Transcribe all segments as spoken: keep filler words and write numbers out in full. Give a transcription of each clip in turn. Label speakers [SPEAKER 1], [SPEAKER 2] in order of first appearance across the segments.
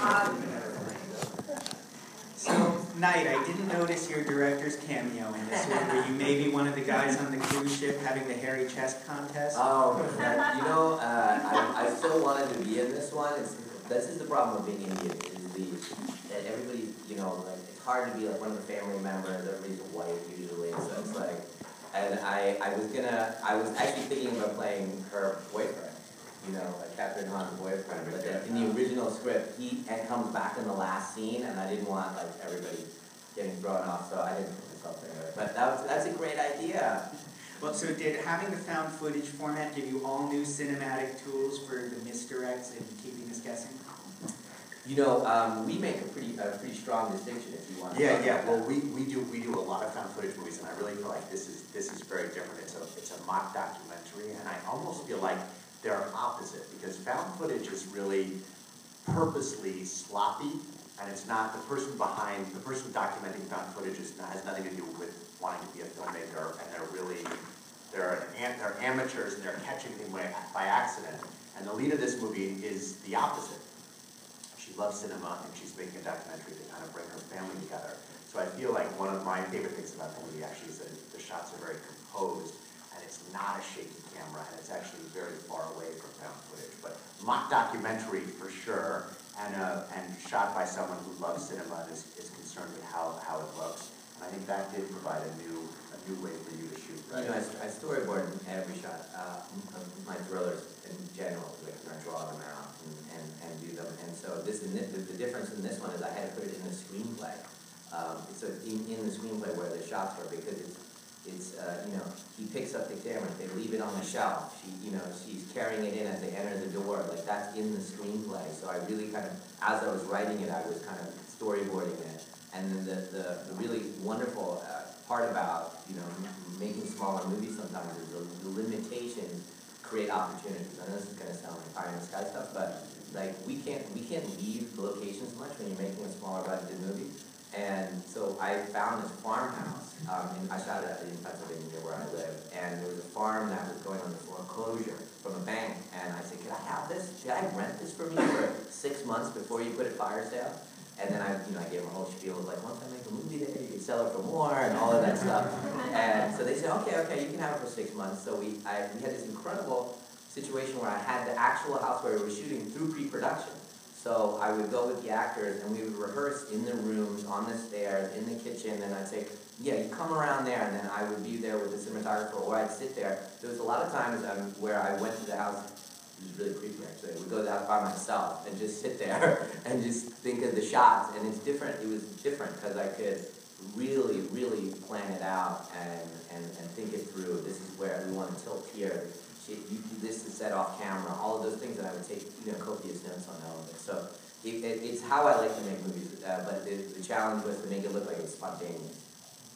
[SPEAKER 1] So, Knight, I didn't notice your director's cameo in this one. Were you maybe one of the guys on the cruise ship having the hairy chest contest?
[SPEAKER 2] Oh, you know, uh, I, I still wanted to be in this one. It's, this is the problem with being Indian, is the, that everybody, you know, like, it's hard to be like one of the family members, everybody's white usually, so it's like, and I, I was gonna, I was actually thinking about playing her boyfriend, you know, like Catherine Hahn's boyfriend, but in the original script, he comes back in the last scene, and I didn't want, like, everybody getting thrown off, so I didn't put myself there. But that was, that's a great idea.
[SPEAKER 1] Well, so did having the found footage format give you all new cinematic tools for the misdirects and keeping us guessing?
[SPEAKER 2] You know, um, we make a pretty, a pretty strong distinction if you want to.
[SPEAKER 3] Yeah, yeah. Well, we, we do we do a lot of found footage movies, and I really feel like this is this is very different. It's a it's a mock documentary, and I almost feel like they're opposite, because found footage is really purposely sloppy, and it's not the person behind the person documenting found footage is not, has nothing to do with wanting to be a filmmaker, and they're really they're an, they're amateurs, and they're catching things by, by accident. And the lead of this movie is the opposite. She loves cinema, and she's making a documentary to kind of bring her family together. So I feel like one of my favorite things about the movie actually is that the shots are very composed, and it's not a shaky camera, and it's actually very far away from found footage. But mock documentary for sure, and uh, and shot by someone who loves cinema and is, is concerned with how, how it looks. And I think that did provide a new a new way for you to shoot. Right?
[SPEAKER 2] You know, I, I storyboard every shot uh, of my thrillers in general, like I draw them out and, and, and do them. And so this the, the difference in this one is I had to put it in the screenplay. Um, so in, in the screenplay where the shots were, because it's it's uh, you know, he picks up the camera, they leave it on the shelf. She you know she's carrying it in as they enter the door. Like that's in the screenplay. So I really kind of, as I was writing it, I was kind of storyboarding it. And then the the, the really wonderful uh, part about you know making smaller movies sometimes is the, the limitations create opportunities. I know this is going to sound like pie in the sky stuff, but like we can't we can't leave the locations much when you're making a smaller budgeted movie. And so I found this farmhouse, um, and I shot it in Pennsylvania where I live, and there was a farm that was going under foreclosure from a bank, and I said, can I have this? Can I rent this for me for six months before you put it fire sale? And then I, you know, I gave them a whole spiel of like, once I make a movie there, you can sell it for more, and all of that stuff. And so they said, okay, okay, you can have it for six months. So we, I, we had this incredible situation where I had the actual house where we were shooting through pre-production. So I would go with the actors, and we would rehearse in the rooms, on the stairs, in the kitchen, and I'd say, yeah, you come around there, and then I would be there with the cinematographer, or I'd sit there. There was a lot of times um, where I went to the house, it was really creepy actually, I would go to the house by myself and just sit there and just think of the shots, and it's different, it was different, because I could really, really plan it out and, and, and think it through. This is where we want to tilt here. You do this is set off camera, all of those things, that I would take, you know, copious notes on all of it. So it, it, it's how I like to make movies, uh, but the, the challenge was to make it look like it's spontaneous.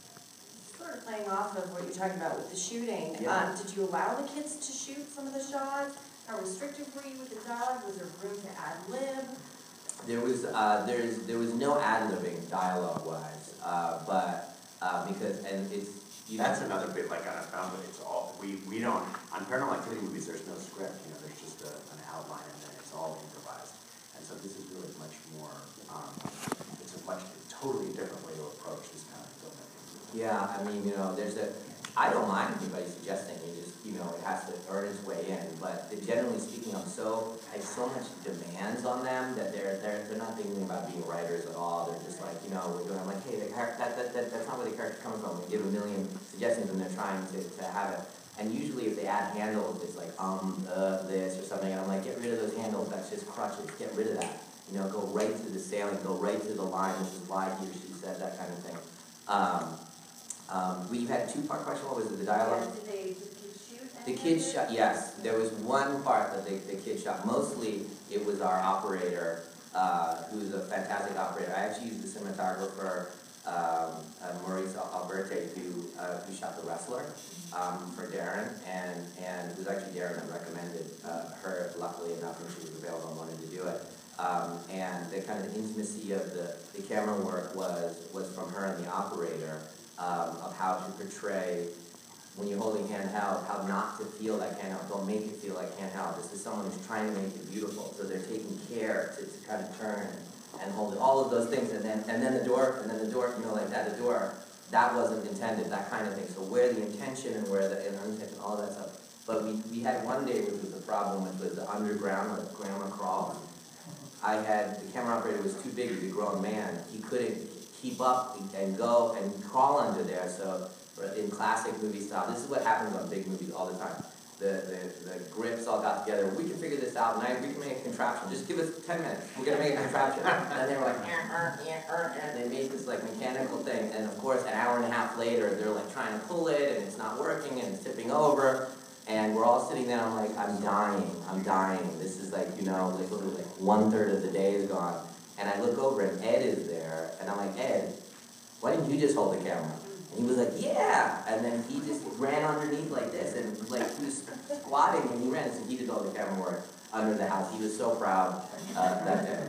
[SPEAKER 4] Sort of playing off of what you're talking about with the shooting,
[SPEAKER 2] Yeah.
[SPEAKER 4] um, did you allow the kids to shoot some of the shots? How restrictive were you with the dialogue? Was there room to ad-lib?
[SPEAKER 2] There was, uh, there's, there was no ad-libbing dialogue-wise, uh, but, uh, because, and it's, you know,
[SPEAKER 3] that's another bit, like on a found, but it's all, we, we don't, on Paranormal Activity movies, there's no script, you know, there's just a, an outline, and then it's all improvised. And so this is really much more, um, it's a much, totally different way to approach this kind of filmmaking.
[SPEAKER 2] Yeah, I mean, you know, there's a, I don't mind anybody suggesting, you just, you know, it has to earn its way in, but generally speaking, I'm so, I have so much demands on them that they're, they're, they're not thinking about being writers at all. They're just like, you know, we're doing, I'm like, hey, the char- that, that, that, that's not where the character's coming from. We give a million suggestions and they're trying to, to have it. And usually if they add handles, it's like, um, uh, this or something, and I'm like, get rid of those handles, that's just crutches, get rid of that. You know, go right to the sailing, go right to the line, this is why he or she said, that kind of thing. Um, um, we had two-part question, what was it, the dialogue?
[SPEAKER 4] Yeah, did they, did the kids shoot?
[SPEAKER 2] The kids shot, yes. There was one part that the, the kids shot. Mostly, it was our operator, uh, who's a fantastic operator. I actually used the cinematographer, um, uh, Maurice Alberti, who, uh, who shot The Wrestler, um, for Darren, and, and it was actually Darren that recommended uh, her, luckily enough, when she was available and wanted to do it. Um, and the kind of intimacy of the, the camera work was, was from her and the operator, um, of how to portray, when you're holding handheld, how not to feel like handheld. Don't make it feel like handheld. This is someone who's trying to make it beautiful, so they're taking care to, to kind of turn and hold it, all of those things, and then, and then the door, and then the door, you know, like that, the door, that wasn't intended, that kind of thing. So where the intention and where the and unintention, all of that stuff. But we, we had one day which was the problem, which was the underground, like grandma crawl. I had, the camera operator was too big, he's a grown man. He couldn't keep up and go and crawl under there, so in classic movie style, this is what happens on big movies all the time. The, the, the grips all got together, we can figure this out, and I, we can make a contraption, just give us ten minutes, we're gonna make a contraption. And they were like, eh, er, eh, er, eh. They made this like mechanical thing, and of course an hour and a half later, they're like trying to pull it, and it's not working, and it's tipping over, and we're all sitting there, I'm like, I'm dying, I'm dying, this is like, you know, like literally like one third of the day is gone, and I look over and Ed is there, and I'm like, Ed, why didn't you just hold the camera? And he was like, yeah, and then he just ran underneath like this, and like he was squatting and he ran, so he did all the camera work under the house. He was so proud uh, that day.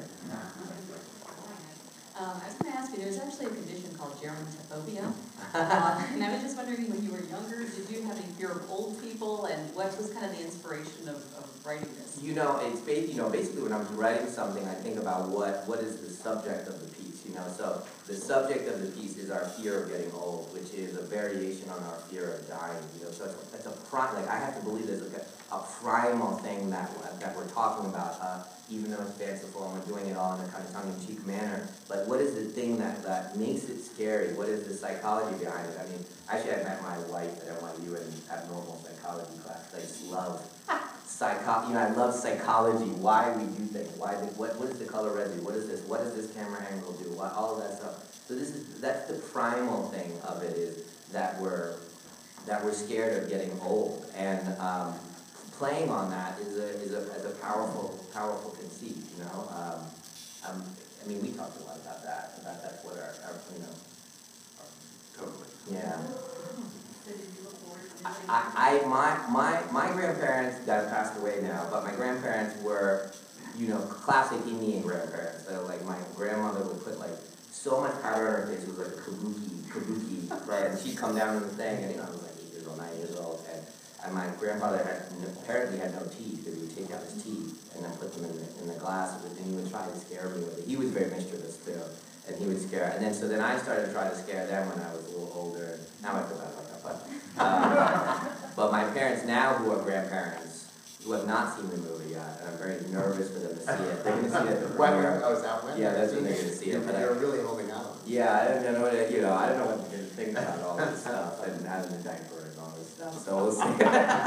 [SPEAKER 5] Um, I was going to ask you, there's actually a condition called gerontophobia, uh, and I was just wondering, when you were younger, did you have any fear of old people, and what was kind of the inspiration of, of writing this?
[SPEAKER 2] You know, it's ba you know, basically when I'm writing something, I think about what, what is the subject of the piece, you know, so the subject of the piece is our fear of getting old, which is a variation on our fear of dying, you know, so it's, it's a prime, like I have to believe there's like a, a primal thing that, that we're talking about, uh, even though it's fanciful and we're doing it all in a kind of tongue-in-cheek manner, but what is the thing that, that makes it scary? What is the psychology behind it? I mean, actually I met my wife at N Y U in abnormal psychology class. I just love psycho, you know, I love psychology, why we do things, why, the, what, what is the color red do, what is this, what does this camera angle do, what, all of that stuff. So this is, that's the primal thing of it, is that we're, that we're scared of getting old. And um, playing on that is a, is a, is a powerful, powerful conceit, you know. Um, um, I mean, we talked a lot about that, about that's what our, our you know.
[SPEAKER 3] Totally.
[SPEAKER 2] Yeah.
[SPEAKER 4] So did you look forward to doing
[SPEAKER 2] I, I, my, my, my grandparents that have passed away now, but my grandparents were, you know, classic Indian grandparents. So like my grandmother would put like so much powder on her face, it was like a kabuki, kabuki, right? And she'd come down in the thing, and you know, I was like eight years old, nine years old, and, and my grandfather had, apparently had no teeth, because he would take out his teeth and then put them in the, in the glass, and he would try to scare me with it. He was very mischievous too, and he would scare, and then so then I started to try to scare them when I was a little older, and now I feel bad about that, but, um, but my parents now, who are grandparents, who have not seen the movie yet, and I'm very nervous for them to see it. They're going to see it at the
[SPEAKER 3] When,
[SPEAKER 2] premiere.
[SPEAKER 3] oh, is that when?
[SPEAKER 2] Yeah, that's when they're going to see it. But I,
[SPEAKER 3] You're really holding out.
[SPEAKER 2] yeah, I don't know what it, you know, I don't know what to think about all this stuff, and having the diaper and all this stuff, so we'll see.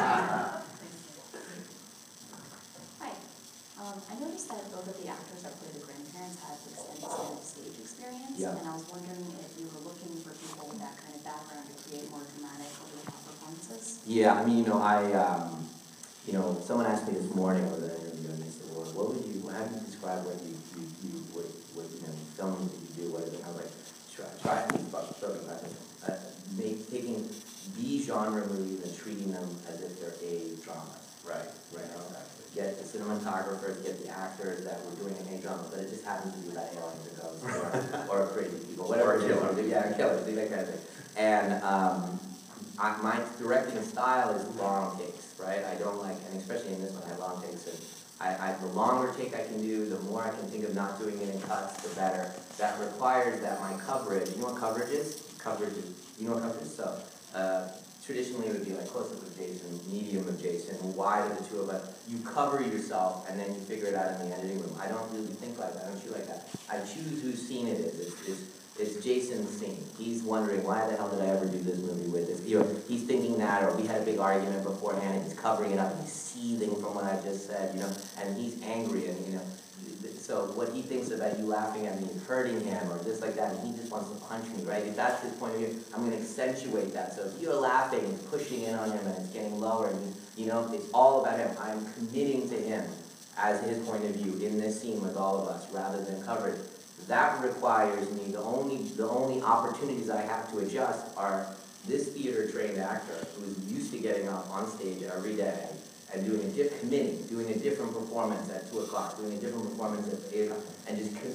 [SPEAKER 6] Hi. Um, I noticed that both of the actors that play the grandparents had extensive stage experience,
[SPEAKER 2] Yeah.
[SPEAKER 6] and I was wondering if you were looking for people with that kind of background to create more dramatic, over-the-top performances.
[SPEAKER 2] Yeah, I mean, you know, I, um, you know, someone asked me this morning over the interview, and they said, well, what would you, how do you describe what you, you, you what, what, you know, films that you do, what is it? I was like, try, try to uh, make, taking B genre movies and treating them as if they're A dramas.
[SPEAKER 3] Right.
[SPEAKER 2] Right. Exactly. Get the cinematographers, get the actors that were doing an A drama, but it just happens to be about aliens or ghosts or, or crazy people, whatever
[SPEAKER 3] Or
[SPEAKER 2] it is.
[SPEAKER 3] killers.
[SPEAKER 2] Yeah, killers, that kind of thing. And um, I, my directing style is long takes, right? I don't like, and especially in this one, I have long takes. And I, I, the longer take I can do, the more I can think of not doing it in cuts, the better. That requires that my coverage, you know what coverage is? Coverage is, you know what coverage is? So, uh, traditionally it would be like close-up of Jason, medium of Jason, wide of the two of us. You cover yourself and then you figure it out in the editing room. I don't really think like that, I don't shoot like that. I choose whose scene it is. It's, it's, it's Jason's scene. He's wondering, why the hell did I ever do this movie with this? You know, he's thinking that, or we had a big argument beforehand and he's covering it up and he's seething from what I just said, you know, and he's angry and, you know, so what he thinks about you laughing at me is hurting him or just like that, and he just wants to punch me, right? If that's his point of view, I'm going to accentuate that. So if you're laughing, it's pushing in on him and it's getting lower, and he, you know, it's all about him. I'm committing to him as his point of view in this scene with all of us, rather than coverage. That requires me, the only, the only opportunities I have to adjust are this theater-trained actor who's used to getting up on stage every day and doing a diff committing, doing a different performance at two o'clock, doing a different performance at eight o'clock, and just committing and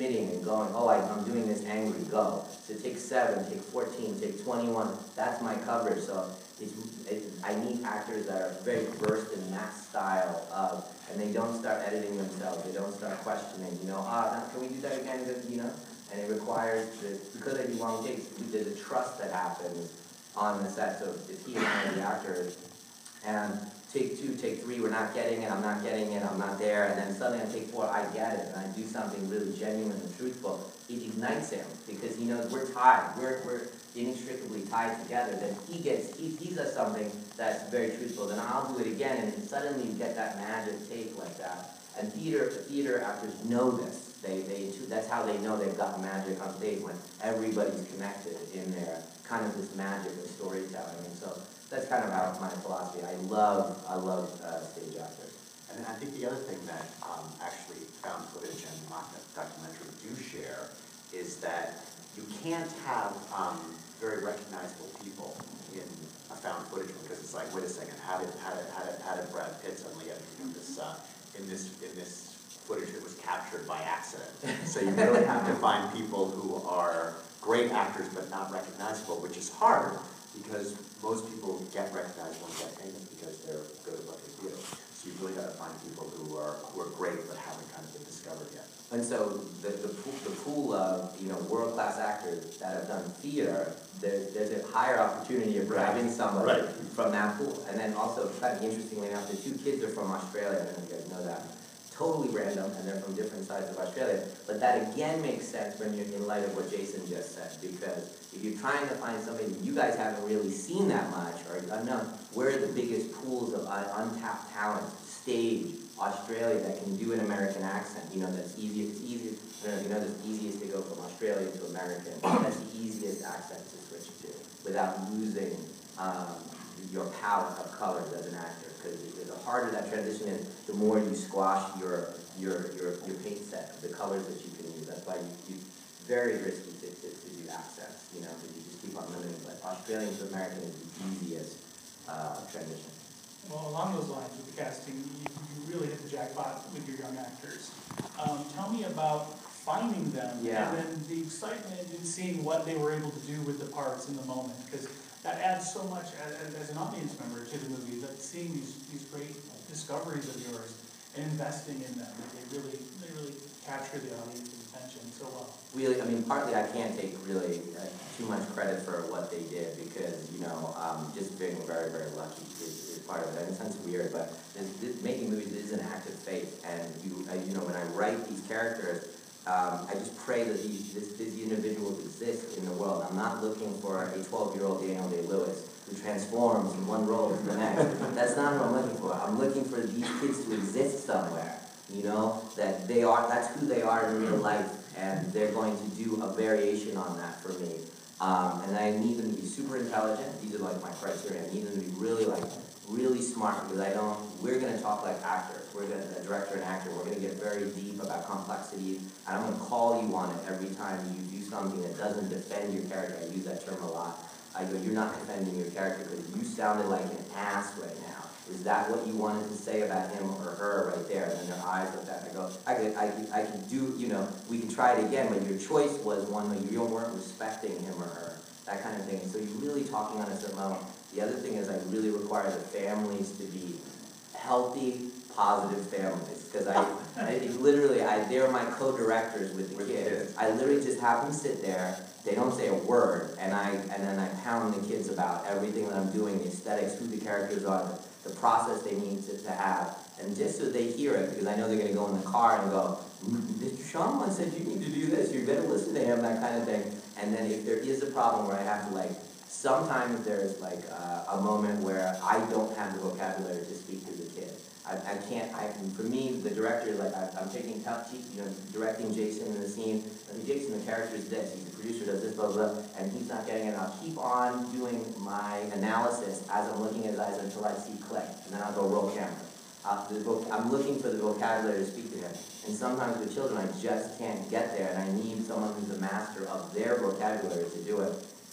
[SPEAKER 2] going, oh, I, I'm doing this angry, go. So take seven, take fourteen, take twenty-one, that's my coverage. So it's, it, I need actors that are very versed in that style of, and they don't start editing themselves, they don't start questioning, you know, ah, can we do that again, you know? And it requires, the, because I do long takes, there's a trust that happens on the set. So if he and I are the actors, and take two, take three, we're not getting it, I'm not getting it, I'm not there, and then suddenly on take four, I get it, and I do something really genuine and truthful, it ignites him, because he knows we're tied, we're, we're inextricably tied together, then he gets, he, he does something that's very truthful, then I'll do it again, and suddenly you get that magic take like that. And theater, theater actors know this, they, they, that's how they know they've got magic on stage, when everybody's connected in their, kind of this magic of storytelling, and so that's kind of how my philosophy. I love, I love uh, stage actors.
[SPEAKER 3] And I think the other thing that um, actually found footage and mock documentary do share is that you can't have um, very recognizable people in a found footage because it's like, wait a second, how did how did how did, how did Brad Pitt suddenly end up in this uh, in this in this footage that was captured by accident? So you really have to find people who are great actors but not recognizable, which is hard because most people get recognizable and get famous because they're good at what they do. So you really got to find people who are who are great but haven't kind of been discovered yet.
[SPEAKER 2] And so the the pool, the pool of you know world class actors that have done theater, there's there's a higher opportunity of grabbing somebody
[SPEAKER 3] Right.
[SPEAKER 2] from that pool. And then also, kind of interestingly enough, the two kids are from Australia. I don't know if you guys know that. Totally random, and they're from different sides of Australia. But that again makes sense when you're in light of what Jason just said, because if you're trying to find somebody you guys haven't really seen that much, or unknown, where are the biggest pools of un untapped talent? Stage, Australia, that can do an American accent. You know, that's easy. It's easy. I don't know if you know this. Easiest to go from Australian to American. That's the easiest accent to switch to without losing um, your palette of colors as an actor. Because the harder that transition is, the more you squash your your your, your paint set, the colors that you can use. That's why you, you very risky to, to, to do accents, you know, because you just keep on limiting. But Australian to American is the easiest uh, transition.
[SPEAKER 7] Well, along those lines with the casting, you, you really hit the jackpot with your young actors. Um, tell me about finding them,
[SPEAKER 2] Yeah.
[SPEAKER 7] and then the excitement in seeing what they were able to do with the parts in the moment, because that adds so much as, as an audience member to the movie. That seeing these these great discoveries of yours and investing in them, they really they really capture the audience's attention so well.
[SPEAKER 2] Really, I mean, partly I can't take really uh, too much credit for what they did because, you know, um, just being very, very lucky is, is part of it. And it sounds weird, but this, this, making movies is an act of faith. And, you, uh, you know, when I write these characters, um, I just pray that these, this, these individuals exist in the world. I'm not looking for a twelve-year-old Daniel Day-Lewis who transforms from one role to the next. That's not what I'm looking for. I'm looking for these kids to exist somewhere. You know, that they are, that's who they are in real life, and they're going to do a variation on that for me. Um, and I need them to be super intelligent. These are like my criteria. I need them to be really like, really smart, because I don't, we're going to talk like actors. We're going to, a director and actor, we're going to get very deep about complexities, and I'm going to call you on it every time you do something that doesn't defend your character. I use that term a lot. I go, you're not defending your character because you sounded like an ass right now. Is that what you wanted to say about him or her right there? And then their eyes like that. I go, I could, I could, I could do, you know, we could try it again, but your choice was one where you weren't respecting him or her, that kind of thing. So you're really talking on a certain level. The other thing is I really require the families to be healthy, positive families. Because I, I it literally, I, they're my co-directors with the kids. I literally just have them sit there. They don't say a word, and I and then I pound the kids about everything that I'm doing, the aesthetics, who the characters are, the process they need to, to have, and just so they hear it, because I know they're going to go in the car and go, Mister Sean once said you need to do this, you better listen to him, that kind of thing. And then if there is a problem where I have to like, sometimes there's like uh, a moment where I don't have the vocabulary to speak to the kid. I, I can't, I can, for me, the director, like, I, I'm taking tough, you know, directing Jason in the scene. I mean, Jason, the character is this, he's the producer, does this, blah, blah, blah, and he's not getting it. I'll keep on doing my analysis as I'm looking at his eyes until I see click, and then I'll go roll camera. Uh, the voc I'm looking for the vocabulary to speak to him. And sometimes with children, I just can't get there, and I need someone who's a master of their vocabulary to do it.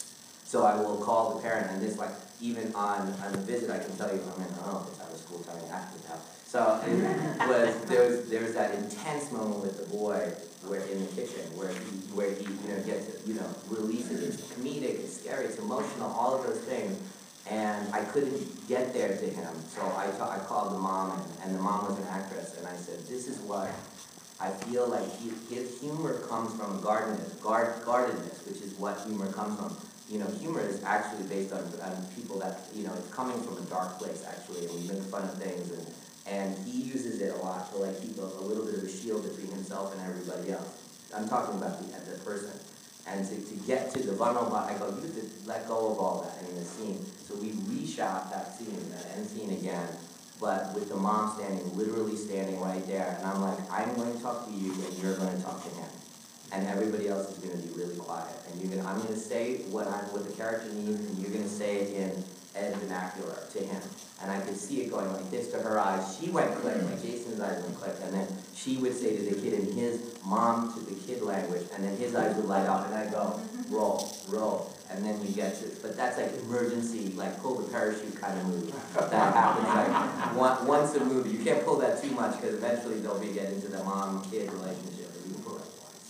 [SPEAKER 2] So I will call the parent, and this, like, even on, on the visit, I can tell you, I mean, oh, it's out of school time, I have to tell. So it was, there was, there was that intense moment with the boy, where in the kitchen, where he, where he, you know, gets, you know, releases, it's comedic, it's scary, it's emotional, all of those things. And I couldn't get there to him, so I, ta- I called the mom, and, and the mom was an actress, and I said, this is what I feel like he, his humor comes from gardeners, guard, guardedness, which is what humor comes from. You know, humor is actually based on, on people that, you know, it's coming from a dark place, actually, and we make fun of things, and, and he uses it a lot to, like, keep a, a little bit of a shield between himself and everybody else. I'm talking about the, the person. And to, to get to the vulnerable, I go, you have to let go of all that in the scene. So we reshot that scene, that end scene again, but with the mom standing, literally standing right there. And I'm like, I'm going to talk to you, and you're going to talk to him. And everybody else is going to be really quiet. And you're gonna, I'm going to say what, I, what the character needs, and you're going to say it in Ed vernacular to him. And I could see it going like this to her eyes. She went click, like Jason's eyes went click, and then she would say to the kid in his mom to the kid language, and then his eyes would light up, and I go, roll, roll, and then you get to, but that's like emergency, like pull the parachute kind of movie. That happens like one, once a movie. You can't pull that too much, because eventually they'll be getting into the mom-kid relationship, but you can pull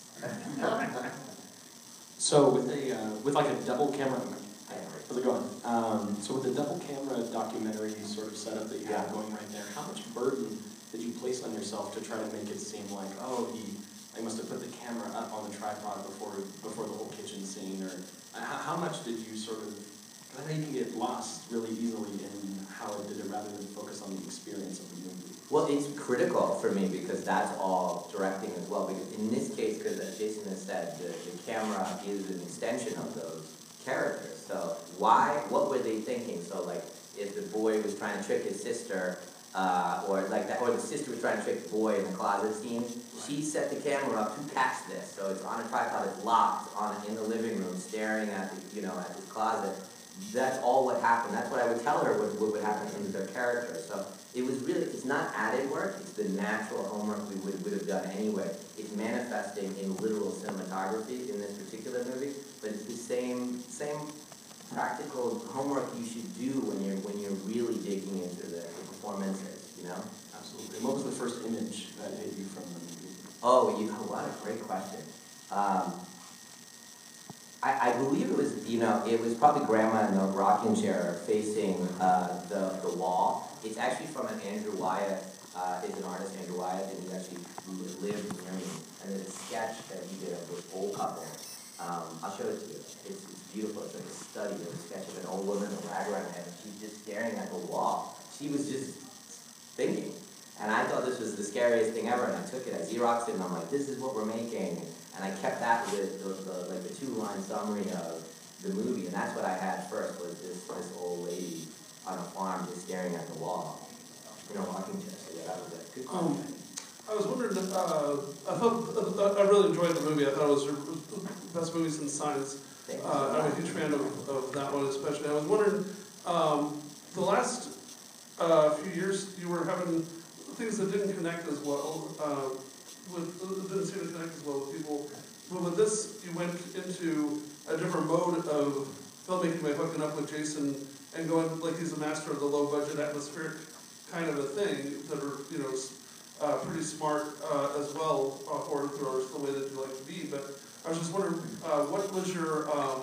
[SPEAKER 2] it once.
[SPEAKER 8] So with a, uh, with like a double camera, how's it going? Um, so with the double camera documentary sort of setup that you have going right there, how much burden did you place on yourself to try to make it seem like, oh, he, I must have put the camera up on the tripod before before the whole kitchen scene, or uh, how, how much did you sort of, because I know you can get lost really easily in how it did it rather than focus on the experience of the movie.
[SPEAKER 2] Well, it's critical for me because that's all directing as well. Because in this case, because as Jason has said, the, the camera is an extension of those characters. So why, what were they thinking? So like, if the boy was trying to trick his sister, uh, or like that, or the sister was trying to trick the boy in the closet scene, she set the camera up to catch this. So it's on a tripod, it's locked on in the living room, staring at the, you know, at this closet. That's all what happened. That's what I would tell her what, what would happen to their character. So it was really, it's not added work, it's the natural homework we would, would have done anyway. It's manifesting in literal cinematography in this particular movie, but it's the same, same practical homework you should do when you're, when you're really digging into the, the performances, you know?
[SPEAKER 8] Absolutely. And what was the first image that hit you from the movie?
[SPEAKER 2] Oh, you know, what a great question. Um, I, I believe it was, you know, it was probably Grandma in the rocking chair facing uh, the, the wall. It's actually from an Andrew Wyatt, uh, is an artist, Andrew Wyatt, and he actually lived near me. And there's a sketch that he did of this old couple. Um, I'll show it to you. It's, it's beautiful. It's like a study of a sketch of an old woman with a rag around her head. She's just staring at the wall. She was just thinking. And I thought this was the scariest thing ever, and I took it, I Xeroxed it, and I'm like, this is what we're making. And I kept that with the, the, like the two-line summary of the movie, and that's what I had first, was this, this old lady on a farm just staring at the wall. You know, rocking chair, so yeah, that was it. Good question.
[SPEAKER 9] Um, I was wondering, uh, I thought, I really enjoyed the movie. I thought it was the best movie since Signs. Uh, I'm a huge fan of, of that one especially. I was wondering, um, the last uh, few years you were having things that didn't connect as well, uh, with, didn't seem to connect as well with people. But with this, you went into a different mode of filmmaking by hooking up with Jason and going like he's a master of the low budget atmospheric kind of a thing that are, you know, uh, pretty smart uh, as well, uh, horror thrillers, the way that you like to be. But I was just wondering, uh, what was your, um,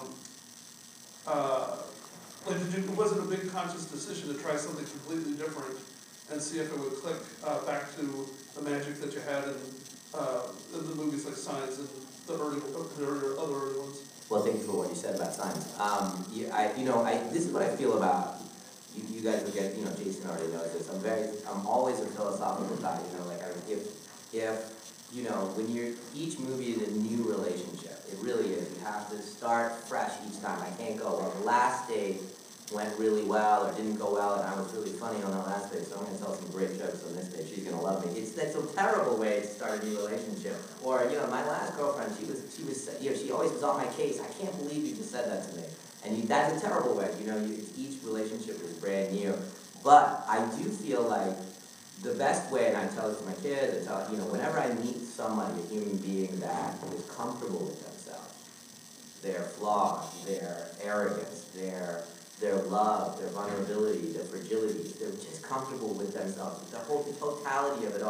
[SPEAKER 9] uh, like, did you, was it a big conscious decision to try something completely different and see if it would click uh, back to the magic that you had in, uh, in the movies like Signs and the early, the earlier, other early ones?
[SPEAKER 2] Well, thank you for what you said about Signs. Um, yeah, I, you know, I, this is what I feel about, you, you guys will get, you know, Jason already knows this. I'm very, I'm always a philosophical guy, you know, like I, if, if, you know, when you're, each movie is a new relationship. It really is. You have to start fresh each time. I can't go, well, the last date went really well or didn't go well and I was really funny on that last date, so I'm going to tell some great jokes on this date. She's going to love me. It's, that's a terrible way to start a new relationship. Or, you know, my last girlfriend, she was, she was, you know, she always was on my case. I can't believe you just said that to me. And you, that's a terrible way. You know, you, each relationship is brand new. But I do feel like the best way, and I tell it to my kids, I tell, you know, whenever I meet somebody, a human being that is comfortable with themselves, their flaws, their arrogance, their their love, their vulnerability, their fragility, they're just comfortable with themselves, the whole the totality of it all.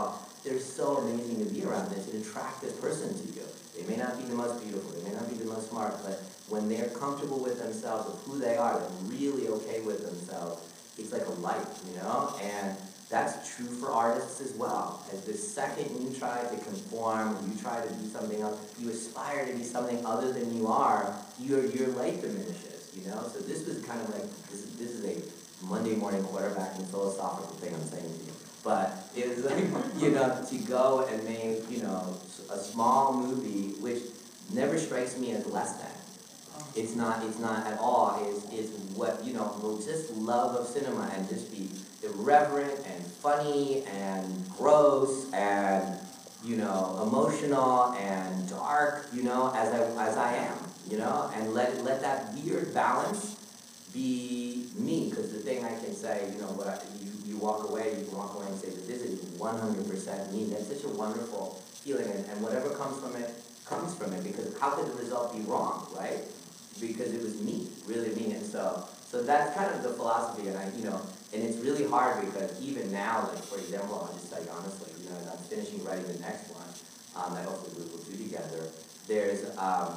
[SPEAKER 2] they're so amazing to be around. It's an attractive person to you. They may not be the most beautiful, they may not be the most smart, but when they're comfortable with themselves, with who they are, they're really okay with themselves, it's like a light, you know? And that's true for artists as well. As the second you try to conform, you try to do something else, you aspire to be something other than you are, your, your light diminishes, you know? So this was kind of like, this, this is a Monday morning quarterbacking philosophical thing I'm saying to you. But it was like, you know, to go and make, you know, a small movie, which never strikes me as less than. It's not, it's not at all, it's, it's what, you know, will just love of cinema and just be irreverent and funny and gross and, you know, emotional and dark, you know, as I, as I am, you know, and let, let that weird balance be me, because the thing I can say, you know, what I, you, you walk away, you can walk away and say that this is one hundred percent me. That's such a wonderful feeling, and, and whatever comes from it, comes from it, because how could the result be wrong, right? Because it was me, really me, and so, so that's kind of the philosophy, and I, you know, and it's really hard because even now, like, for example, I'll just tell you honestly, you know, as I'm finishing writing the next one, um, that hopefully we will do together, there's, um,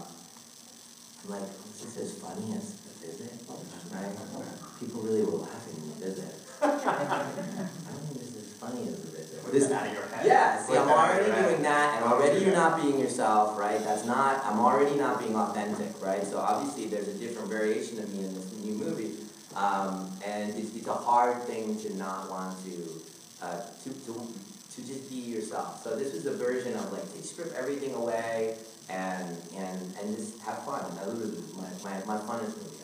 [SPEAKER 2] like, is this as funny as the visit, right? People really were laughing in the visit. I don't think this is as funny as the visit.
[SPEAKER 3] Put
[SPEAKER 2] This,
[SPEAKER 3] that out of your head.
[SPEAKER 2] yeah, see,
[SPEAKER 3] Put
[SPEAKER 2] I'm
[SPEAKER 3] that out of
[SPEAKER 2] already
[SPEAKER 3] your head.
[SPEAKER 2] doing that, and already you're not being yourself, right? That's not, I'm already not being authentic, right? So obviously there's a different variation of me in this new movie, um, and it's, it's a hard thing to not want to, uh, to, to, to just be yourself. So this was a version of like, take, strip everything away, and, and, and just have fun. That was my, my, my funnest movie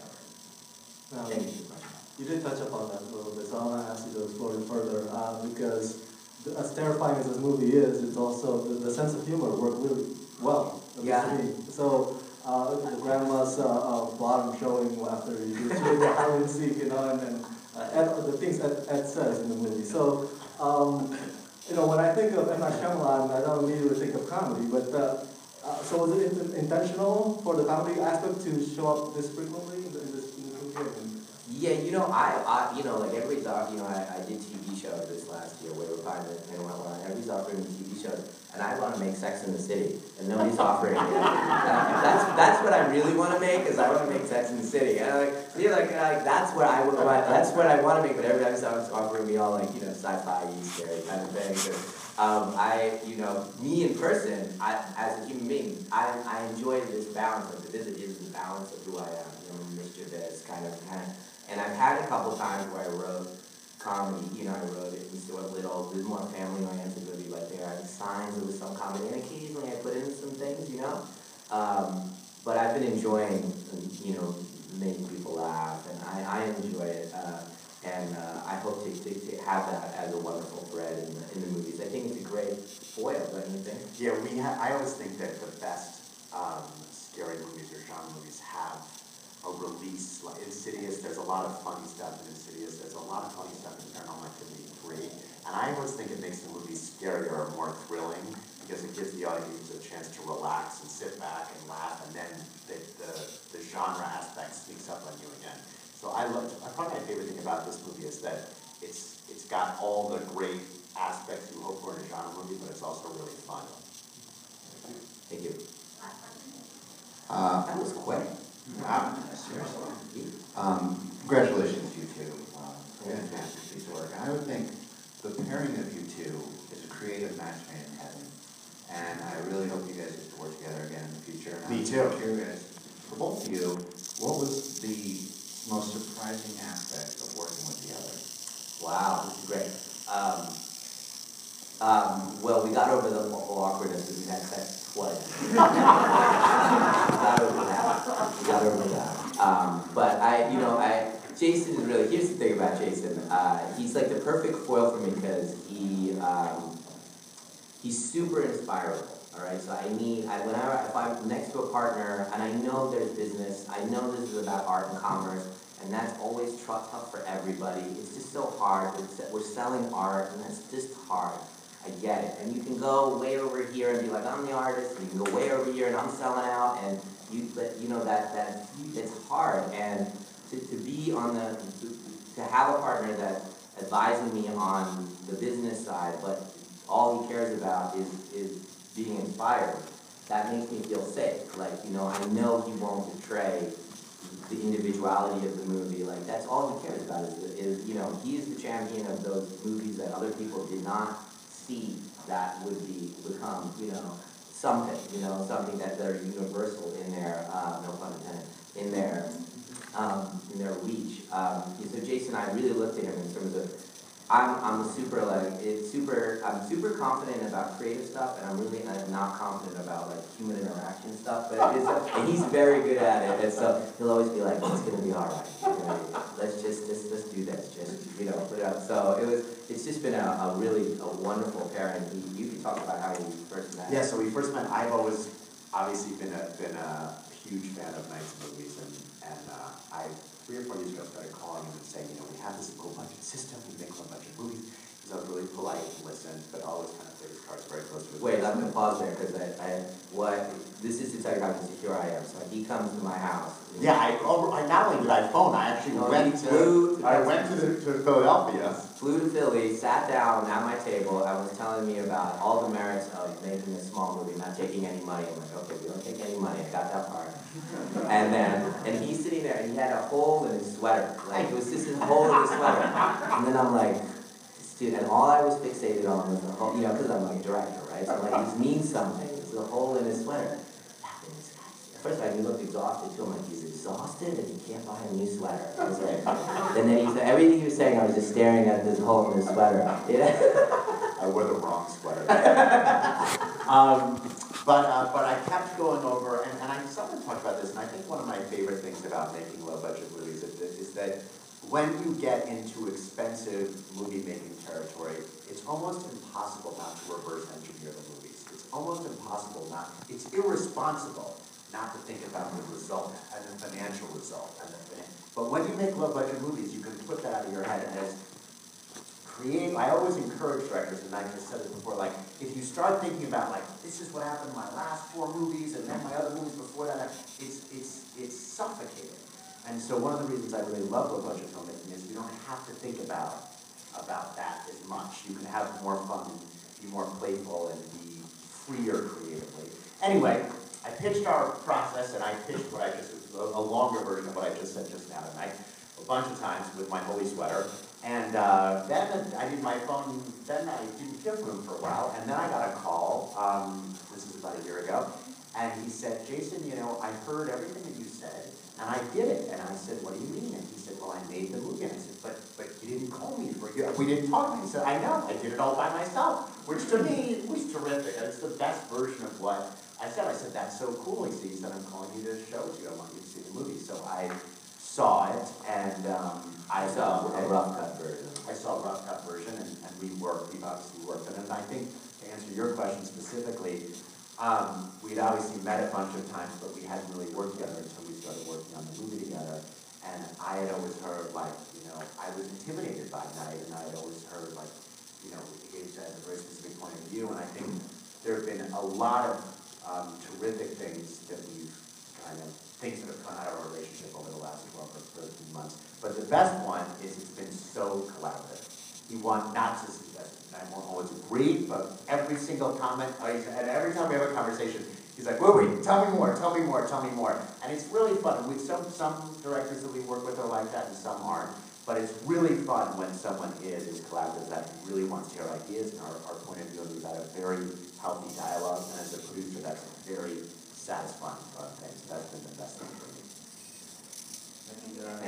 [SPEAKER 2] ever.
[SPEAKER 10] Um,
[SPEAKER 2] Thank you for the question.
[SPEAKER 10] You did touch upon that a little bit, so I want to ask you to explore it further, uh, because the, as terrifying as this movie is, it's also, the, the sense of humor worked really well, at least
[SPEAKER 2] Yeah.
[SPEAKER 10] to me. So, uh, the grandma's uh, uh, bottom showing after you do the hide and seek, you know, and, and uh, Ed, the things Ed, Ed says in the movie. So, um, you know, when I think of M. Night Shyamalan, I don't immediately think of comedy, but uh, uh, so was it in, intentional for the comedy aspect to show up this frequently in this, in this movie?
[SPEAKER 2] Yeah, you know, I, I, you know, like every doc, you know, I, I did T V shows this last year where we were finding, you know, everybody's offering me T V shows, and I want to make Sex in the City, and nobody's offering me. that's that's what I really want to make, is I want to make Sex in the City. And I'm like, see, like, like that's what I would, that's what I want to make, but everybody's offering me all like, you know, sci-fi, scary kind of thing. So, um, I, you know, me in person, I, as a human being, I, I enjoy this balance of the visit is the balance of who I am, you know, mischievous kind of, kind of. And I've had a couple times where I wrote comedy, you know, I wrote it in Stuart Little, it was more family-oriented movie, but there are signs there was some comedy, and occasionally I put in some things, you know. Um, but I've been enjoying, you know, making people laugh, and I, I enjoy it, uh, and uh, I hope to, to, to have that as a wonderful thread in the, in the movies. I think it's a great foil, don't you think?
[SPEAKER 3] Yeah, we ha I always think that the best um, scary movies or genre movies have a release. Like Insidious, there's a lot of funny stuff in Insidious, there's a lot of funny stuff in Paranormal Activity three, and I always think it makes the movies scarier or more thrilling, because it gives the audience a chance to relax and sit back and laugh, and then the, the, the genre aspect sneaks up on you again. So I love, probably my favorite thing about this movie is that it's it's got all the great aspects you hope for in a genre movie, but it's also really fun.
[SPEAKER 2] Thank you.
[SPEAKER 11] Uh,
[SPEAKER 2] That was quick.
[SPEAKER 11] Wow, seriously. Um, congratulations, you two. Um, fantastic piece of work. And I would think the pairing of you two is a creative match made in heaven. And I really hope you guys get to work together again in the future. And
[SPEAKER 3] Me
[SPEAKER 11] I'm
[SPEAKER 3] too.
[SPEAKER 11] curious, for both of you, what was the most surprising aspect of working with the other?
[SPEAKER 2] Wow, this is great. Um, um, well, we got over the whole awkwardness because we had sex twice. we got over that. We got over that. Um, but I, you know, I, Jason is really, here's the thing about Jason. Uh, he's like the perfect foil for me because he, um, he's super inspirable. All right, so I need, I, whenever, if I'm next to a partner, and I know there's business, I know this is about art and commerce, and that's always tough for everybody. It's just so hard. It's, we're selling art, and that's just hard. I get it. And you can go way over here and be like, I'm the artist, and you can go way over here and I'm selling out, and you, but you know, that, that, it's hard. And to, to be on the, to, to have a partner that's advising me on the business side, but all he cares about is, is being inspired, that makes me feel safe. Like, you know, I know he won't betray the individuality of the movie. Like, that's all he cares about is, is, you know, he is the champion of those movies that other people did not see that would be, become, you know, something, you know, something that they're universal in their, uh, no pun intended, in their, um, in their reach. Um, so Jason, I really looked at him in terms of, I'm, I'm super, like, it's super, I'm super confident about creative stuff, and I'm really I'm not confident about, like, human interaction stuff, but it is, and he's very good at it, and so he'll always be like, it's gonna be all right, you know, let's just, just, let's do this, just, you know, put it up. So it was, it's just been a, a really, a wonderful pairing. You, you can talk about how you first met.
[SPEAKER 3] Yeah, so we first met, I've always obviously been a, been a huge fan of Knight's movies, and, and uh, I, three or four years ago, started calling him and saying, you know, we have this cool budget system, we make a bunch of movies. Because I was really polite and listened, but always kind of played his cards very close to his
[SPEAKER 2] Wait,
[SPEAKER 3] chest.
[SPEAKER 2] I'm gonna pause there, because I, I, what, this is to tell you how insecure I am. So he comes to my house.
[SPEAKER 3] Yeah, I, over, I not only did I phone, I actually
[SPEAKER 2] No,
[SPEAKER 3] went
[SPEAKER 2] he
[SPEAKER 3] to,
[SPEAKER 2] flew to-
[SPEAKER 3] I went to, the, to Philadelphia.
[SPEAKER 2] Flew to Philly, sat down at my table, and was telling me about all the merits of making a small movie, not taking any money. I'm like, okay, we don't take any money, I got that part. And then, and he's sitting there, and he had a hole in his sweater, like, it was just a hole in his sweater. And then I'm like, this dude, and all I was fixated on was the hole, you know, because I'm like a director, right? So I'm like, this means something, it's the hole in his sweater. First of all, he looked exhausted too. I'm like, he's exhausted and he can't buy a new sweater. I was like, and then he said, everything he was saying, I was just staring at this hole in his sweater. Yeah.
[SPEAKER 3] I wore the wrong sweater. um, but, uh, but I kept going over, and, and I someone talked about this, and I think one of my favorite things about making low-budget movies is that, is that when you get into expensive movie-making territory, it's almost impossible not to reverse engineer the movies. It's almost impossible not, it's irresponsible not to think about the result and the financial result. And the fin but when you make low-budget movies, you can put that out of your head, and as create, I always encourage directors, and I just said it before, like, if you start thinking about, like, this is what happened in my last four movies, and then my other movies before that, it's, it's, it's suffocating. And so one of the reasons I really love low-budget filmmaking is you don't have to think about, about that as much. You can have more fun, be more playful, and be freer creatively. Anyway, I pitched our process, and I pitched what I just, a, a longer version of what I just said just now tonight, a bunch of times with my holy sweater. And uh, then I did my phone, then I didn't hear from him for a while, and then I got a call, um, this is about a year ago, and he said, Jason, you know, I heard everything that you said, and I did it. And I said, what do you mean? And he said, well, I made the movie. And I said, but, but you didn't call me for it. We didn't talk. And he said, I know, I did it all by myself, which to me was terrific. And it's the best version of what I said. I said, that's so cool. He said, he said, I'm calling you to show it to you. I want you to see the movie. So I saw it, and um, I saw
[SPEAKER 2] a rough cut version.
[SPEAKER 3] I saw a rough cut version, and, and we worked, we've obviously worked on it. And I think, to answer your question specifically, um, we'd obviously met a bunch of times, but we hadn't really worked together until we started working on the movie together. And I had always heard, like, you know, I was intimidated by Night, and I had always heard, like, you know, he has a very specific point of view. And I think there have been a lot of um, terrific things that we've kind of, things that have come out of our relationship over the last twelve or thirteen months. But the best one is it's been so collaborative. He won, not just, I won't always agree, but every single comment, and every time we have a conversation, he's like, wait, wait, tell me more, tell me more, tell me more. And it's really fun. With some, some directors that we work with are like that, and some aren't. But it's really fun when someone is as collaborative, that really wants to hear ideas and our, our point of view. We've had a very healthy dialogue, and as a producer, that's a very satisfying uh, thing. So that's been the best thing for me.
[SPEAKER 1] And, uh,